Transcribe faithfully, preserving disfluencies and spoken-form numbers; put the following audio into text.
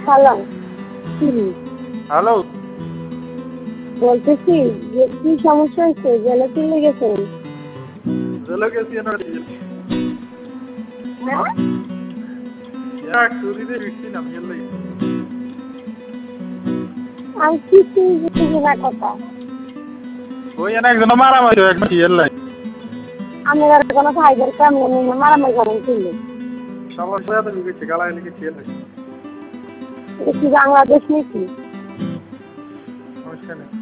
Hello hello বলতেছি যে কি সমস্যা হয়েছে? জেলে চলে গেছেন? জেলে গেছি না হ্যাঁ এক চুরিতে ফিরছি না গেলে আমি কিছুই বুঝি না কথা। ওই এনে একজন মারামারি হয় একবার ইয়ের লাই আমি আর কোনো ভাইদের কেমন মারামারি করেন ছিল। সবার সাথে তো লিখেছি গালায় লিখেছি এলে এটা কি বাংলাদেশ নাকি? সমস্যা নেই।